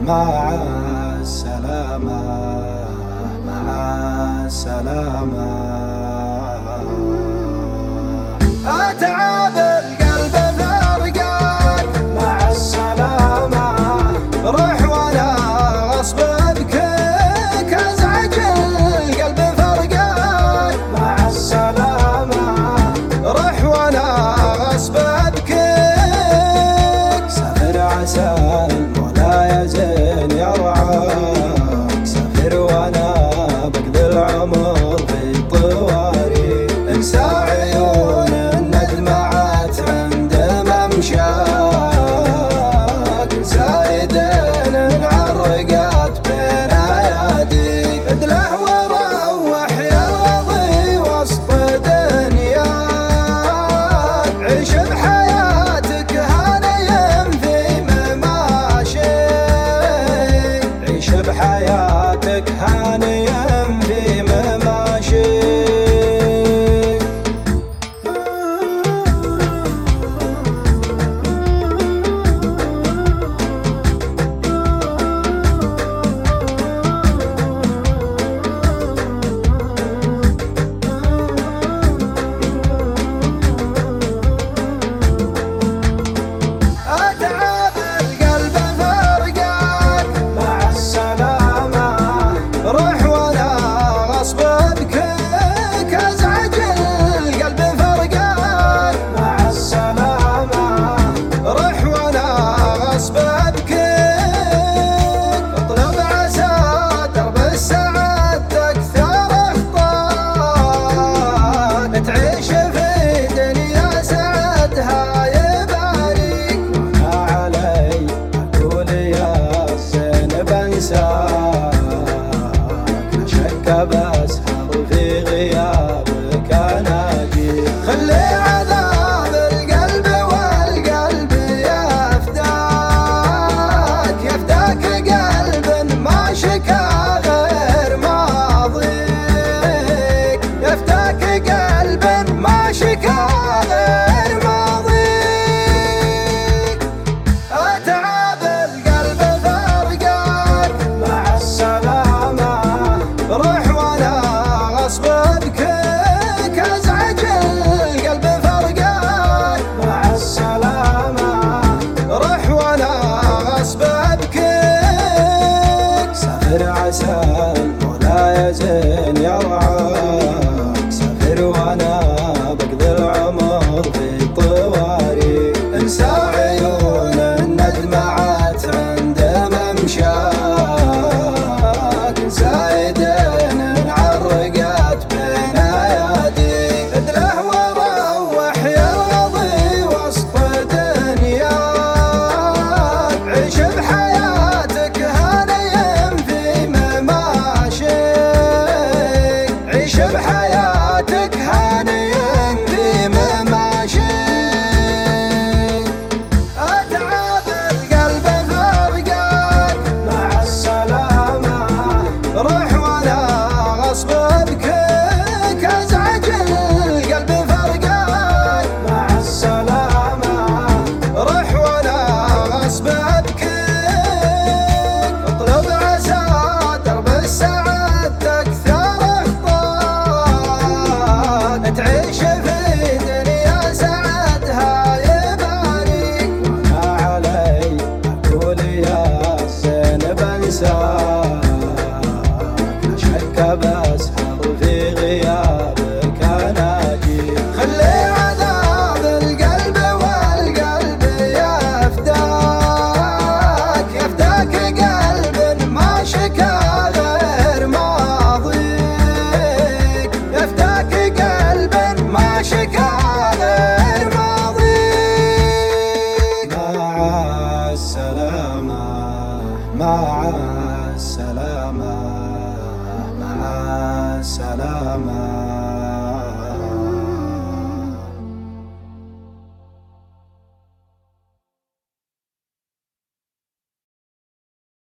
مع السلامة مع السلامة. أتعب القلب فرقك مع السلامة، روح ولا غصب بكيك، أزعج القلب فرقك مع السلامة، روح ولا غصب بكيك. سافر عسى المولى يزين يرعاك، سافر وانا بقضي العمر في طواري، انسى عيون الندمعات عند ممشاك، انسى ايدين انعرقت بين اياديك، ادلع وروح يا راضي وسط دنياك، عيش بحياتك هانيا في مماشيك، عيش بحياتك هانيا في مماشيك. أتعب القلب فرقك مع السلامة، روح ولا غصب بكيك، أزعج القلب فرقك مع السلامة، روح ولا غصب بكيك. اطلب عسى درب السعادة أكثر أخطاك، تعيش في دنيا سعدها يباريك، وانا علي اقول يا زين بنساك، لا شك بسهر في غيابك اناجيك. خلي عذاب القلب والقلب يفداك، يفداك قلب ما شكا غير ماضيك، يفداك قلب ما شكا غير ماضيك. أتعب القلب فرقك مع السلامة، روح ولا غصب بكيك، أزعج القلب فرقك مع السلامة، روح ولا غصب بكيك. سافر عسى المولى يزين يرعاك، سافر وانا بقضي العمر في طواري، انسى عيون الندمعات عند ممشاك، انسى ايدين انعرقت بين اياديك، ادلع وروح يا راضي وسط دنياك، عيش بحياتك هانيا في مماشيك، عيش بحياتك هانيا في مماشيك. أتعب القلب فرقك مع السلامة، روح ولا غصب بكيك، أزعج القلب فرقك مع السلامة، روح ولا غصب بكيك. اطلب عسى درب السعادة أكثر أخطاك، تعيش في دنيا سعدها يباريك، وانا علي اقول يا زين بنساك، لا شك بسهر في غيابك اناجيك. خلي عذاب القلب والقلب يفداك، يفداك قلب ما شكا غير ماضيك، يفداك قلب ما شكا غير ماضيك. مع السلامة مع السلامة مع السلامة.